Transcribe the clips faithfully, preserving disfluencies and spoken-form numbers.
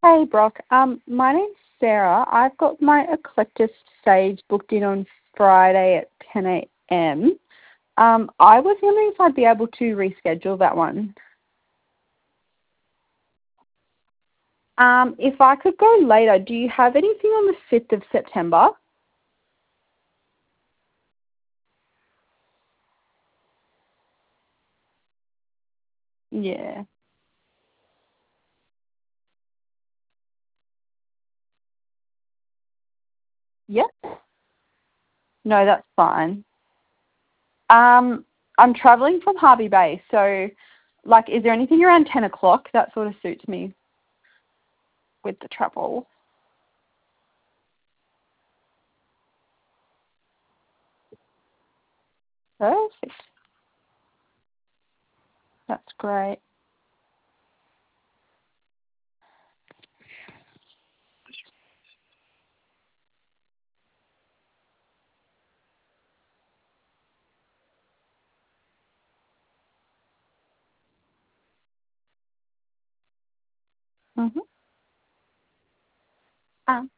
Hey, Brock. Um, my name's Sarah. I've got my Eclectus stage booked in on Friday at ten a.m. Um, I was wondering if I'd be able to reschedule that one. Um, if I could go later, do you have anything on the fifth of September? Yeah. Yep. No, that's fine. Um, I'm travelling from Harvey Bay, so, like, is there anything around ten o'clock that sort of suits me with the travel? Perfect. That's great. Mm-hmm. Um,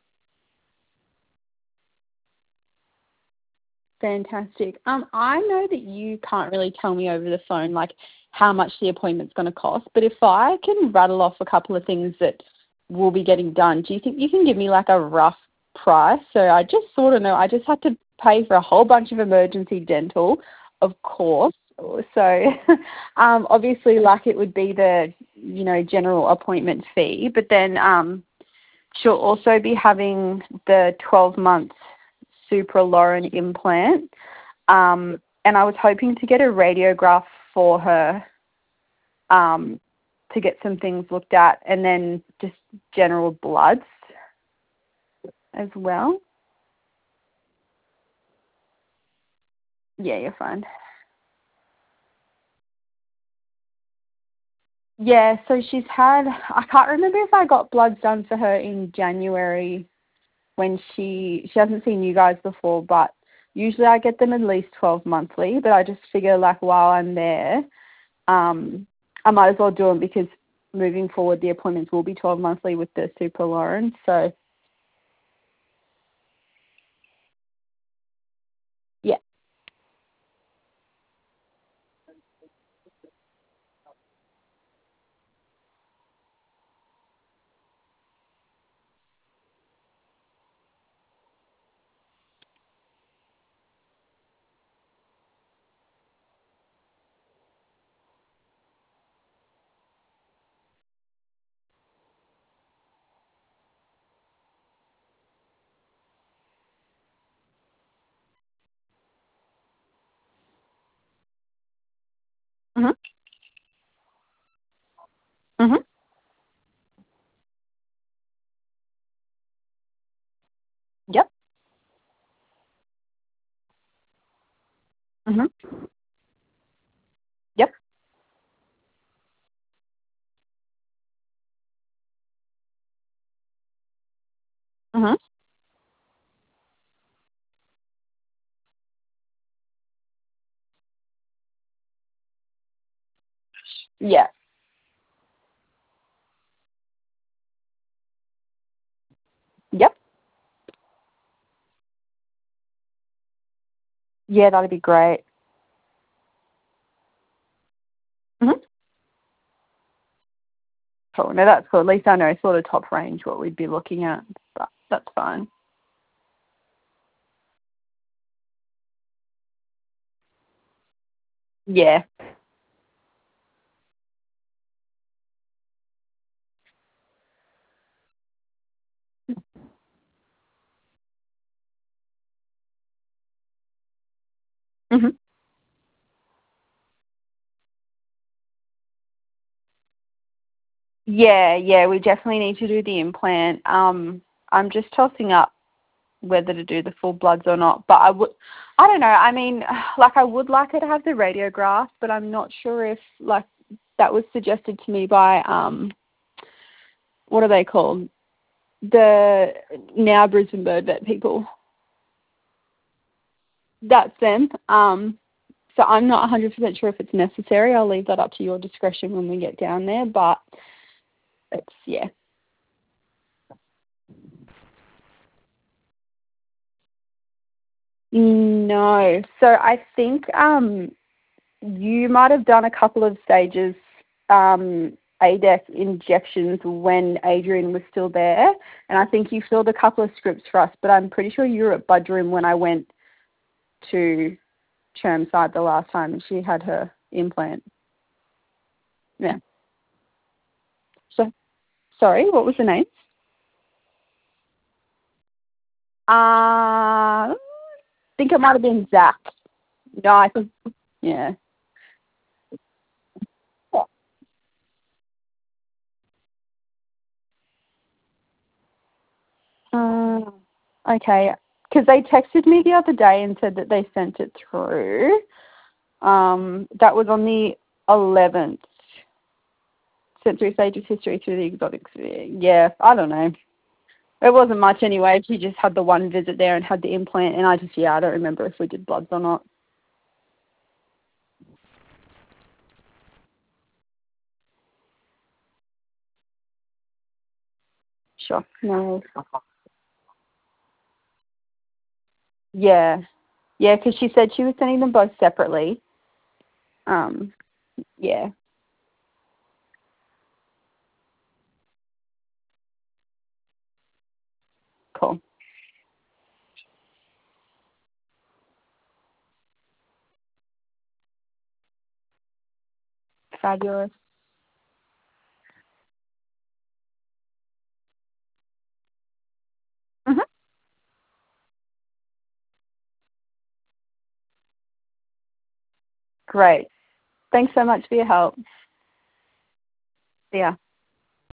Fantastic. Um, I know that you can't really tell me over the phone, like, how much the appointment's going to cost, but if I can rattle off a couple of things that will be getting done, do you think you can give me, like, a rough price? So I just sort of know, I just had to pay for a whole bunch of emergency dental, of course. So, um, obviously, like, it would be the, you know, general appointment fee, but then um, she'll also be having the twelve months supralorin implant. Um, and I was hoping to get a radiograph for her um, to get some things looked at, and then just general bloods as well. Yeah, you're fine. Yeah, so she's had, I can't remember if I got bloods done for her in January when she, she hasn't seen you guys before, but usually I get them at least twelve monthly, but I just figure, like, while I'm there, um, I might as well do them because moving forward the appointments will be twelve monthly with the Super Lauren. So, yeah. Mhm. Mhm. Yep. Mhm. Yep. Mhm. Yeah. Yep. Yeah, that'd be great. Mhm. Cool. No, that's cool. At least I know sort of top range what we'd be looking at. But that's fine. Yeah. Mhm. Yeah, yeah, we definitely need to do the implant. Um, I'm just tossing up whether to do the full bloods or not. But I would, I don't know. I mean, like, I would like her to have the radiograph, but I'm not sure if, like, that was suggested to me by um, what are they called? The now Brisbane Bird Vet people. That's them. Um, so I'm not one hundred percent sure if it's necessary. I'll leave that up to your discretion when we get down there. But it's, yeah. No. So I think um, you might have done a couple of stages um, A D E C injections when Adrian was still there, and I think you filled a couple of scripts for us, but I'm pretty sure you were at Budroom when I went to Chermside the last time and she had her implant. Yeah. So, sorry, what was the name? Uh, I think it might have been Zach. No, I think, yeah. Uh, okay, because they texted me the other day and said that they sent it through. Um, that was on the eleventh. Sent three stages history through the exotic sphere. Yeah, I don't know. It wasn't much anyway. She just had the one visit there and had the implant, and I just, yeah, I don't remember if we did bloods or not. Sure. No. Yeah. Yeah, because she said she was sending them both separately. Um, yeah, cool. Fabulous. Hmm. Great. Thanks so much for your help. See ya.